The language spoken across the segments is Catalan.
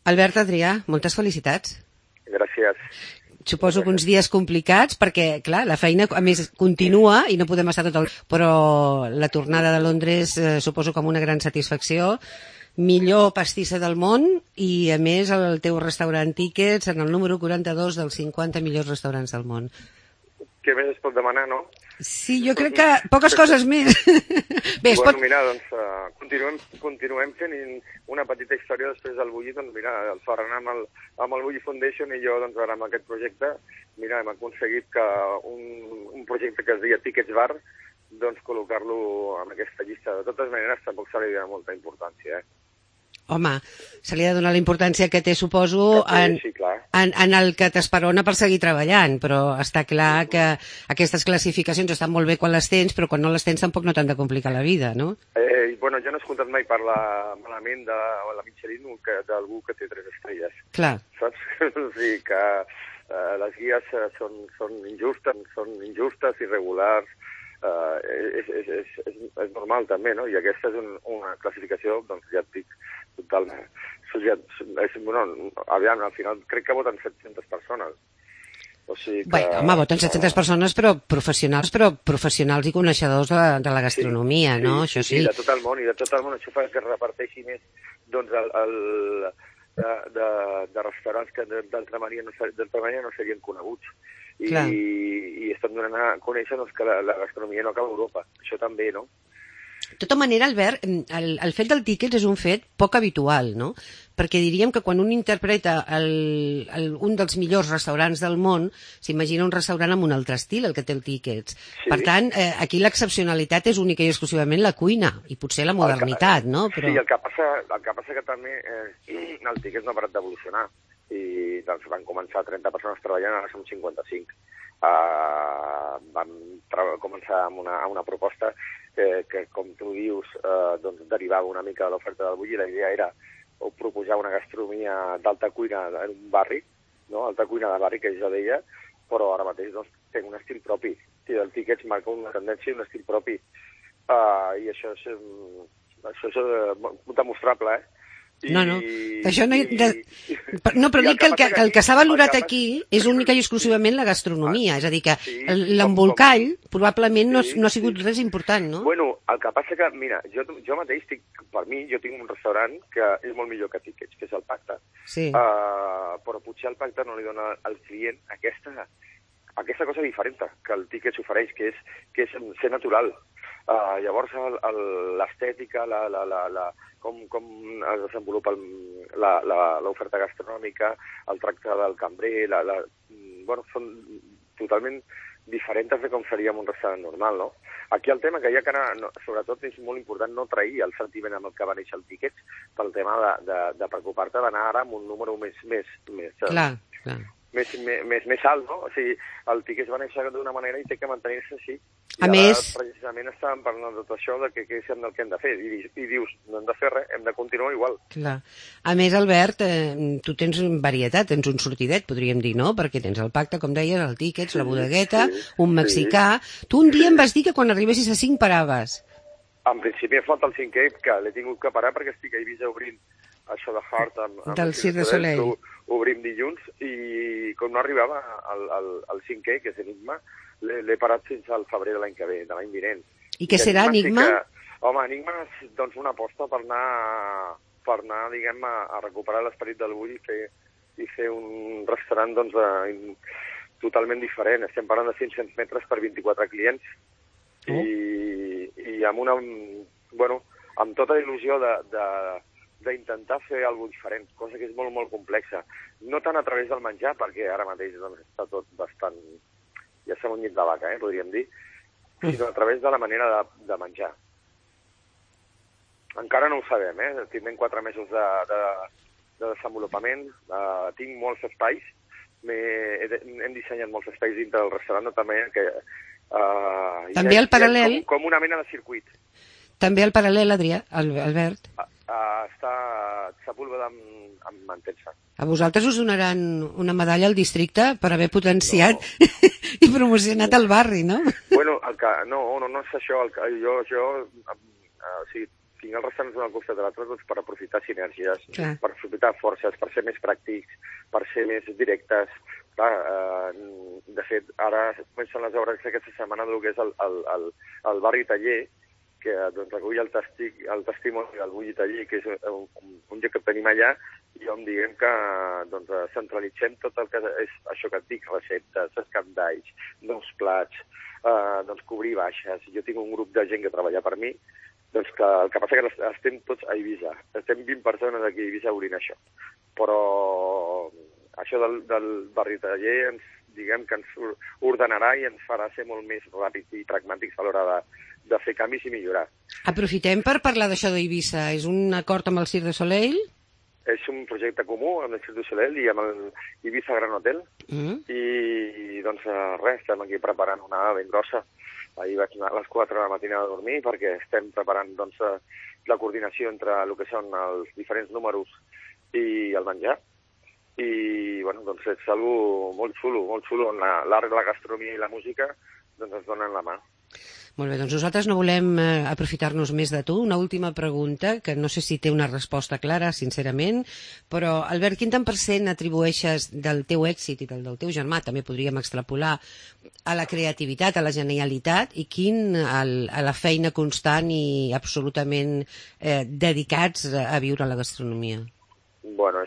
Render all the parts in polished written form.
Albert Adrià, moltes felicitats. Gràcies. Suposo que uns dies complicats, perquè, clar, la feina, a més, continua i no podem estar tot el... Però la tornada de Londres suposo com una gran satisfacció. Millor pastissa del món i, a més, el teu restaurant Tickets en el número 42 dels 50 millors restaurants del món. Què més es pot demanar, no? Sí, jo crec que poques coses més. Bé, bueno, mira, doncs continuem fent una petita història després del Bulli. Doncs mira, el Ferran amb el Bulli Foundation i jo, doncs ara amb aquest projecte, mira, hem aconseguit que un projecte que es deia Tickets Bar, doncs col·locar-lo en aquesta llista. De totes maneres, tampoc se li dona molta importància, Home, se li ha de donar la importància que té, suposo, en el que t'esperona per seguir treballant, però està clar que aquestes classificacions estan molt bé quan les tens, però quan no les tens tampoc no t'han de complicar la vida, no? Bueno, jo no he escoltat mai parlar malament de la Michelin d'algú que té 3 estrelles. Clar. Saps? O sigui que les guies són injustes, irregulars, és normal també, no? I aquesta és una classificació, doncs ja et dic, totalment. Aviam, al final crec que voten 700 persones. O sigui que... Bé, home, voten 700 persones, però professionals i coneixedors de la gastronomia, no? Això sí. I de tot el món, això fa que es reparteixi més, doncs, de restaurants que d'altra manera no serien coneguts. I estan donant a conèixer doncs, que la gastronomia no acaba a Europa. Això també, no? De tota manera, Albert, el fet del Tickets és un fet poc habitual, no? Perquè diríem que quan un interpreta un dels millors restaurants del món, s'imagina un restaurant amb un altre estil, el que té el Tickets. Sí. Per tant, aquí l'excepcionalitat és única i exclusivament la cuina, i potser la modernitat, no? Però... Sí, el que passa que també el Tickets no ha parat d'evolucionar. I doncs van començar 30 persones treballant, ara som 55. Vam començar amb una proposta que com tu dius, doncs derivava una mica de l'oferta del Bulli. La idea era proposar una gastronomia d'alta cuina en un barri, no? Alta cuina de barri, que jo deia, però ara mateix doncs, té un estil propi. El Tickets marca una tendència i un estil propi. I això és demostrable, No, això no... No, però dic que el que s'ha valorat aquí és única i exclusivament la gastronomia, és a dir, que l'embolcall probablement no ha sigut res important, no? Bueno, el que passa que, mira, jo mateix, per mi, jo tinc un restaurant que és molt millor que Tickets, que és el Pacte. Sí. Però potser el Pacte no li dona al client aquesta cosa diferent que el Tickets ofereix, que és ser natural. Llavors l'estètica, com es desenvolupa l'oferta gastronòmica, el tracte del cambrer, són totalment diferents de com seria en un restaurant normal, no? Aquí el tema que hi ha que anar, sobretot és molt important no trair el sentiment amb el que va néixer el Tickets, pel tema de preocupar-te d'anar ara amb un número més Clar. Més alt, no? O sigui, el Tickets va néixer d'una manera i té que mantenir-se així. A més... Precisament estàvem parlant de tot això, de què és el que hem de fer. I dius, no hem de fer res, hem de continuar igual. Clar. A més, Albert, tu tens varietat, tens un sortidet, podríem dir, no? Perquè tens el Pacte, com deies, el Tickets, la bodegueta, un mexicà... Sí. Tu un dia em vas dir que quan arribessis a 5 paraves. En principi em falta el 5è, que l'he tingut que parar perquè estic a Eivissa obrint això de Heart amb del Cirque du Soleil. Obrim dilluns i com no arribava al 5è, que és Enigma, l'he parat fins al febrer de l'any que ve, de l'any vinent. I què serà Enigma? Home, Enigma és doncs, una aposta per anar diguem, a recuperar l'esperit del Bulli i fer un restaurant doncs, totalment diferent. Estem parlant de 500 metres per 24 clients i amb tota la il·lusió d'intentar fer alguna cosa diferent, cosa que és molt, molt complexa. No tant a través del menjar, perquè ara mateix doncs, està tot bastant... Ja som un llit de vaca, podríem dir, sinó a través de la manera de menjar. Encara no ho sabem, Tindrem 4 mesos de desenvolupament, tinc molts espais, hem dissenyat molts espais dintre del restaurant, de tal manera que... També al paral·lel... Com una mena de circuit. També al paral·lel, Adrià, Albert. Està sepulveda amb mantensa. A vosaltres us donaran una medalla al districte per haver potenciat i promocionat el barri, no? Bueno, no és això. tinc els restaurants un al costat de l'altre, doncs per aprofitar sinergies, Clar. per aprofitar forces, per ser més pràctics, per ser més directes. Clar, de fet, ara comencen les obres aquesta setmana del que és el barri Taller, que doncs, recull el testimoni del Bulli Taller, que és un lloc que tenim allà, i on diguem que doncs, centralitzem tot el que és això que et dic, receptes, escandalls, nous plats, doncs, cobrir baixes. Jo tinc un grup de gent que treballa per mi, doncs que el que passa que estem tots a Eivissa. Estem 20 persones aquí a Eivissa obrint això. Però això del barri Taller diguem que ens ordenarà i ens farà ser molt més ràpids i pragmàtics a l'hora de fer canvis i millorar. Aprofitem per parlar d'això d'Eivissa. És un acord amb el Cirque du Soleil? És un projecte comú amb el Cirque du Soleil i amb el Eivissa Gran Hotel. I doncs res, estem aquí preparant una ben grossa. Ahir vaig anar a les 4 de la matinada a dormir perquè estem preparant doncs, la coordinació entre el que són els diferents números i el menjar. I bueno, doncs és algo molt xulo, on l'art, la gastronomia i la música doncs ens donen la mà. Molt bé, doncs nosaltres no volem aprofitar-nos més de tu. Una última pregunta, que no sé si té una resposta clara, sincerament, però, Albert, quin tant % atribueixes del teu èxit i del teu germà, també podríem extrapolar, a la creativitat, a la genialitat, i quin a la feina constant i absolutament dedicats a viure la gastronomia? Bueno,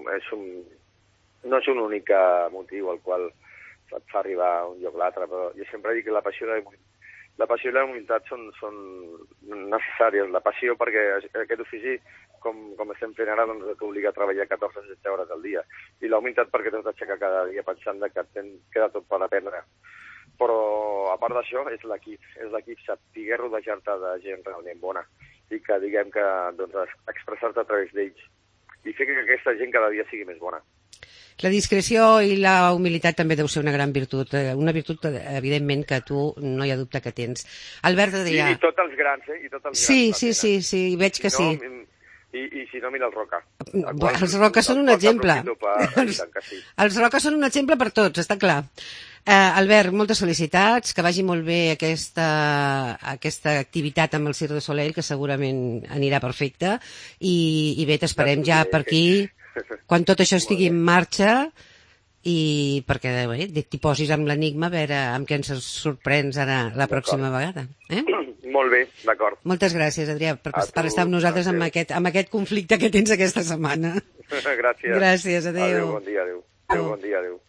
no és un únic motiu al qual et fa arribar a un lloc o l'altre, però jo sempre dic que la passió i la humilitat són necessàries. La passió perquè aquest ofici, com estem fent ara, doncs t'obliga a treballar 14-16 hores al dia. I la humilitat perquè t'has d'aixecar cada dia pensant que queda tot per aprendre. Però, a part d'això, és l'equip, saber rodejar-te de gent realment bona i que diguem que doncs, expressar-te a través d'ells i fer que aquesta gent cada dia sigui més bona. La discreció i la humilitat també deu ser una gran virtut, evidentment, que tu no hi ha dubte que tens. Albert Adrià... I tots els grans, I tots els grans. Sí, veig que sí. I si no, mira els Roca. Els Roca són un exemple. Els Roca són un exemple per tots, està clar. Albert, moltes felicitats, que vagi molt bé aquesta activitat amb el Cirque du Soleil, que segurament anirà perfecte, i bé, t'esperem ja per aquí, quan tot això estigui en marxa, i perquè t'hi posis amb l'enigma a veure amb què ens sorprens ara la pròxima vegada. Molt bé, d'acord. Moltes gràcies, Adrià, per estar amb nosaltres amb aquest conflicte que tens aquesta setmana. Gràcies. Gràcies, adéu. Adéu, bon dia, adéu. Bon dia, adéu.